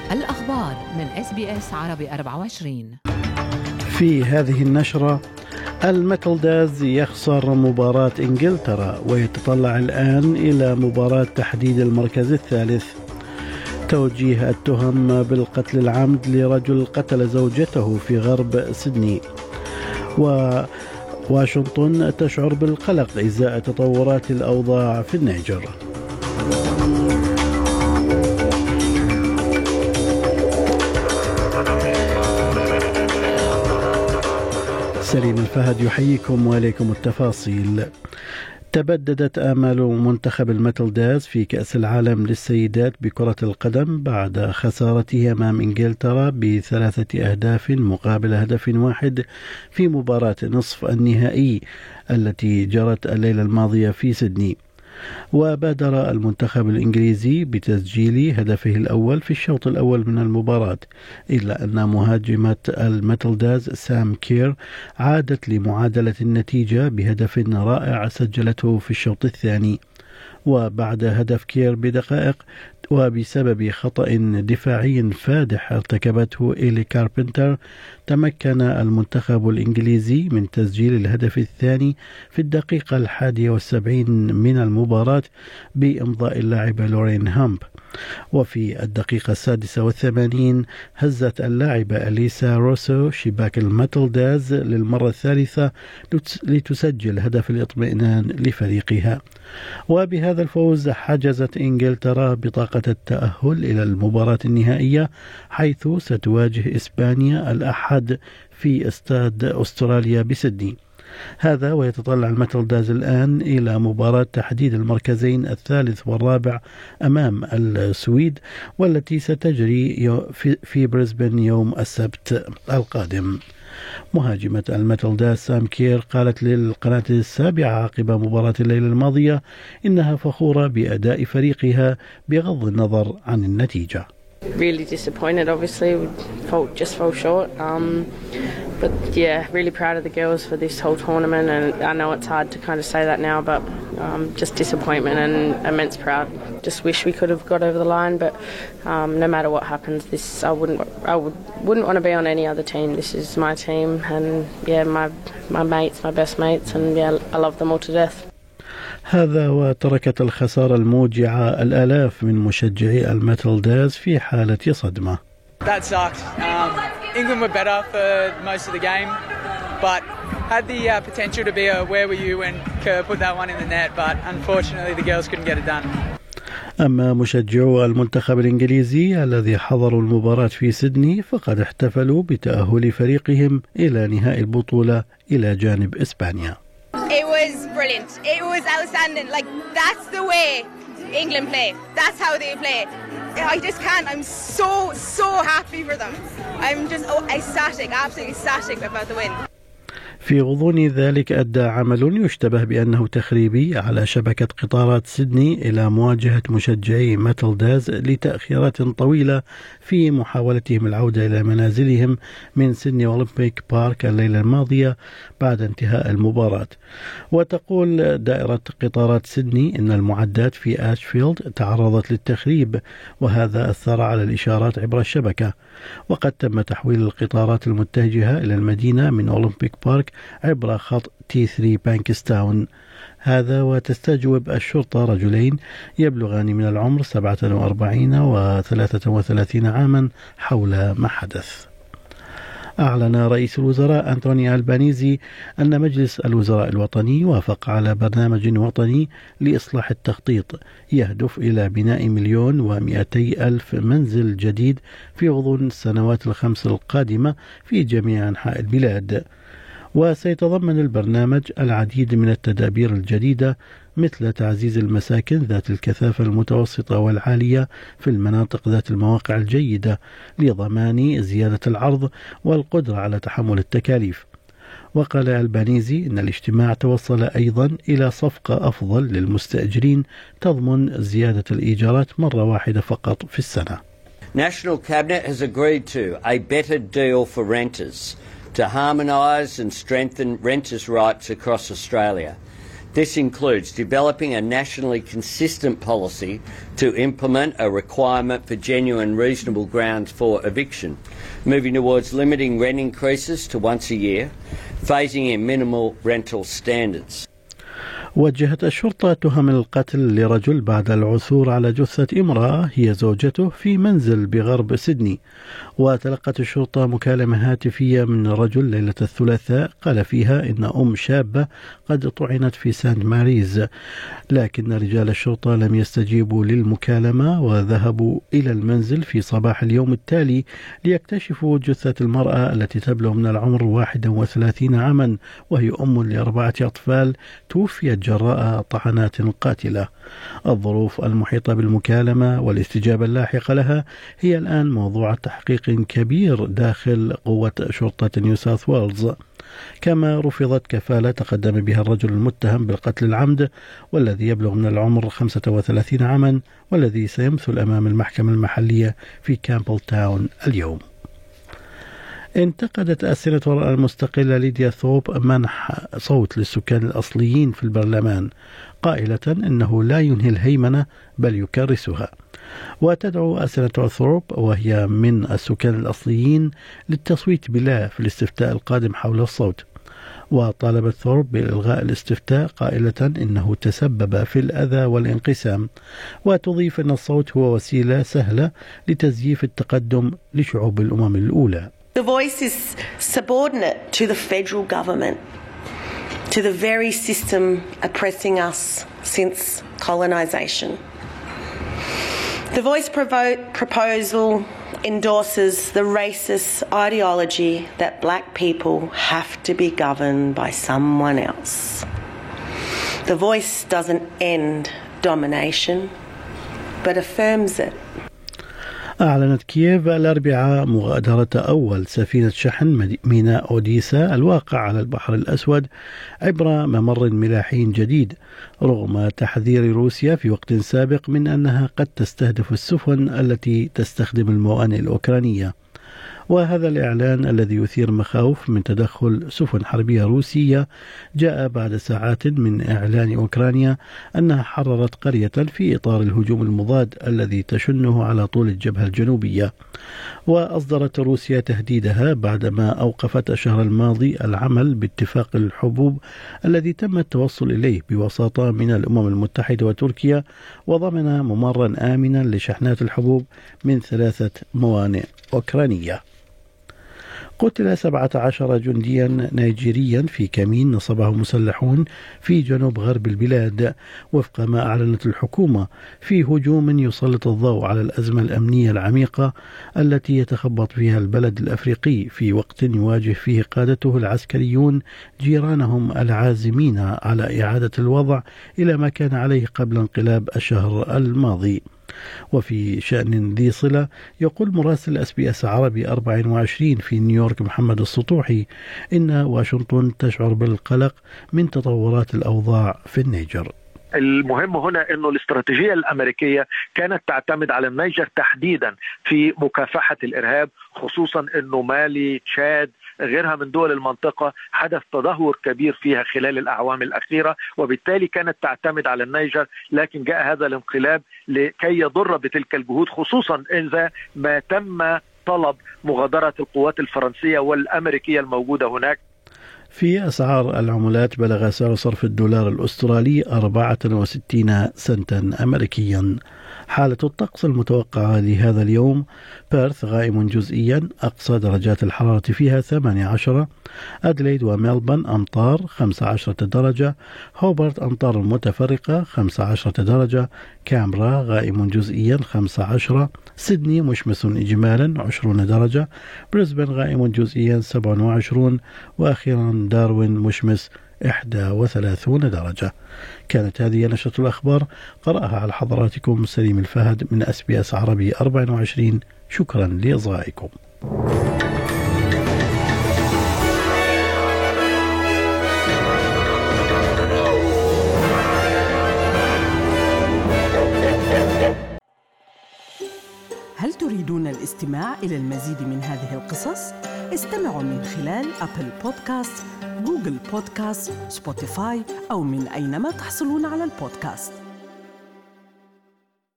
الأخبار من SBS عربي 24. في هذه النشرة: الميتل داز يخسر مباراة إنجلترا ويتطلع الآن إلى مباراة تحديد المركز الثالث. توجيه التهم بالقتل العمد لرجل قتل زوجته في غرب سيدني. وواشنطن تشعر بالقلق إزاء تطورات الأوضاع في النيجر. سليم الفهد يحييكم وإليكم التفاصيل. تبددت آمال منتخب الميتل داز في كأس العالم للسيدات بكرة القدم بعد خسارته أمام إنجلترا ب3 أهداف مقابل هدف واحد في مباراة نصف النهائي التي جرت الليلة الماضية في سيدني. وبادر المنتخب الإنجليزي بتسجيل هدفه الأول في الشوط الأول من المباراة، إلا أن مهاجمة الميتل داز سام كير عادت لمعادلة النتيجة بهدف رائع سجلته في الشوط الثاني. وبعد هدف كير بدقائق وبسبب خطأ دفاعي فادح ارتكبته إيلي كاربنتر، تمكن المنتخب الإنجليزي من تسجيل الهدف الثاني في الدقيقة 71 من المباراة بإمضاء اللاعبة لورين هامب. وفي الدقيقة 86 هزت اللاعبة أليسا روسو شباك الميتل داز للمرة الثالثة لتسجل هدف الإطمئنان لفريقها. وبهذا الفوز حجزت إنجلترا بطاقة التأهل إلى المباراة النهائية، حيث ستواجه إسبانيا الأحد في استاد أستراليا بسيدني. هذا ويتطلع الميتل داز الآن إلى مباراة تحديد المركزين الثالث والرابع أمام السويد، والتي ستجري في بريسبن يوم السبت القادم. مهاجمة الميتل داز سام كير قالت للقناة السابعة عقب مباراة الليلة الماضية إنها فخورة بأداء فريقها بغض النظر عن النتيجة. Really disappointed, obviously. We fell short. But yeah, really proud of the girls for this whole tournament, and I know it's hard to kind of say that now, but just disappointment and immense pride. Just wish we could have got over the line, but no matter what happens, I wouldn't want to be on any other team. This is my team, and yeah, my mates, my best mates, and yeah, I love them all to death. هذا وتركت الخسارة الموجعة الآلاف من مشجعي الميتل داز في حالة صدمة. That sucked. England were better for most of the game, but had the potential to be a where were you when Kerr put that one in the net, but unfortunately the girls couldn't get it done. أما مشجعو المنتخب الإنجليزي الذي حضروا المباراة في سيدني فقد احتفلوا بتأهل فريقهم إلى نهائي البطولة إلى جانب إسبانيا. It was brilliant. It was outstanding. Like, that's the way England play. That's how they play. I just can't. I'm so happy for them. I'm just ecstatic, absolutely ecstatic about the win. في غضون ذلك أدى عمل يشتبه بأنه تخريبي على شبكة قطارات سيدني إلى مواجهة مشجعي ميتل داز لتأخيرات طويلة في محاولتهم العودة إلى منازلهم من سيدني أولمبيك بارك الليلة الماضية بعد انتهاء المباراة. وتقول دائرة قطارات سيدني إن المعدات في آشفيلد تعرضت للتخريب، وهذا أثر على الإشارات عبر الشبكة. وقد تم تحويل القطارات المتجهة إلى المدينة من أولمبيك بارك عبر خط T3 بانكستاون. هذا وتستجوب الشرطة رجلين يبلغان من العمر 47 و 33 عاما حول ما حدث. أعلن رئيس الوزراء أنتوني ألبانيزي أن مجلس الوزراء الوطني وافق على برنامج وطني لإصلاح التخطيط يهدف إلى بناء 1,200,000 منزل جديد في غضون السنوات الخمس القادمة في جميع أنحاء البلاد. وسيتضمن البرنامج العديد من التدابير الجديدة، مثل تعزيز المساكن ذات الكثافة المتوسطة والعالية في المناطق ذات المواقع الجيدة لضمان زيادة العرض والقدرة على تحمل التكاليف. وقال البانيزي إن الاجتماع توصل أيضا إلى صفقة أفضل للمستأجرين تضمن زيادة الإيجارات مرة واحدة فقط في السنة. National Cabinet has agreed to a better deal for renters to harmonise and strengthen renters' rights across Australia. This includes developing a nationally consistent policy to implement a requirement for genuine reasonable grounds for eviction, moving towards limiting rent increases to once a year, phasing in minimal rental standards. وجهت الشرطة تهم القتل لرجل بعد العثور على جثة امرأة هي زوجته في منزل بغرب سيدني. وتلقت الشرطة مكالمة هاتفية من رجل ليلة الثلاثاء قال فيها إن أم شابة قد طعنت في سانت ماريز، لكن رجال الشرطة لم يستجيبوا للمكالمة وذهبوا إلى المنزل في صباح اليوم التالي ليكتشفوا جثة المرأة التي تبلغ من العمر 31 عاما، وهي أم ل4 أطفال توفيت جراء طعنات قاتلة. الظروف المحيطة بالمكالمة والاستجابة اللاحقة لها هي الآن موضوع تحقيق كبير داخل قوة شرطة نيو ساوث ويلز. كما رفضت كفالة تقدم بها الرجل المتهم بالقتل العمد والذي يبلغ من العمر 35 عاما، والذي سيمثل أمام المحكمة المحلية في كامبل تاون اليوم. انتقدت السيناتور المستقلة ليديا ثورب منح صوت للسكان الأصليين في البرلمان، قائلة إنه لا ينهي الهيمنة بل يكرسها. وتدعو السيناتور ثورب وهي من السكان الأصليين للتصويت بلا في الاستفتاء القادم حول الصوت. وطالبت ثورب بإلغاء الاستفتاء قائلة إنه تسبب في الأذى والانقسام، وتضيف أن الصوت هو وسيلة سهلة لتزييف التقدم لشعوب الأمم الأولى. The voice is subordinate to the federal government, to the very system oppressing us since colonisation. The voice proposal endorses the racist ideology that black people have to be governed by someone else. The voice doesn't end domination, but affirms it. أعلنت كييف الأربعاء مغادرة أول سفينة شحن ميناء أوديسا الواقع على البحر الأسود عبر ممر ملاحي جديد، رغم تحذير روسيا في وقت سابق من أنها قد تستهدف السفن التي تستخدم الموانئ الأوكرانية. وهذا الإعلان الذي يثير مخاوف من تدخل سفن حربية روسية جاء بعد ساعات من إعلان أوكرانيا أنها حررت قرية في إطار الهجوم المضاد الذي تشنه على طول الجبهة الجنوبية. وأصدرت روسيا تهديدها بعدما أوقفت الشهر الماضي العمل باتفاق الحبوب الذي تم التوصل إليه بوساطة من الأمم المتحدة وتركيا، وضمن ممرا آمنا لشحنات الحبوب من 3 موانئ أوكرانية. قتل 17 جنديا نيجيريا في كمين نصبه مسلحون في جنوب غرب البلاد وفق ما أعلنت الحكومة، في هجوم يسلط الضوء على الأزمة الأمنية العميقة التي يتخبط فيها البلد الأفريقي في وقت يواجه فيه قادته العسكريون جيرانهم العازمين على إعادة الوضع إلى ما كان عليه قبل انقلاب الشهر الماضي. وفي شأن ذي صلة يقول مراسل SBS عربي 24 في نيويورك محمد السطوحي إن واشنطن تشعر بالقلق من تطورات الأوضاع في النيجر. المهم هنا أنه الاستراتيجية الأمريكية كانت تعتمد على النيجر تحديدا في مكافحة الإرهاب، خصوصا أنه مالي، تشاد، غيرها من دول المنطقة حدث تدهور كبير فيها خلال الأعوام الأخيرة، وبالتالي كانت تعتمد على النيجر. لكن جاء هذا الانقلاب لكي يضر بتلك الجهود، خصوصا إذا ما تم طلب مغادرة القوات الفرنسية والأمريكية الموجودة هناك. في أسعار العملات بلغ سعر صرف الدولار الأسترالي 64 سنتا أمريكيا. حالة الطقس المتوقعة لهذا اليوم: بيرث غائم جزئيا، أقصى درجات الحرارة فيها 18. أدليد وميلبون أمطار 15 درجة. هوبرت أمطار متفرقة 15 درجة. كامبرا غائم جزئيا 15. سيدني مشمس إجمالا 20 درجة. بريسبن غائم جزئيا 27. وأخيرا داروين مشمس 31 درجة. كانت هذه نشرة الأخبار، قرأها على حضراتكم سليم الفهد من SBS عربي 24. شكرا لإصغائكم. هل تريدون الاستماع إلى المزيد من هذه القصص؟ استمعوا من خلال أبل بودكاست، جوجل بودكاست، سبوتيفاي أو من أينما تحصلون على البودكاست.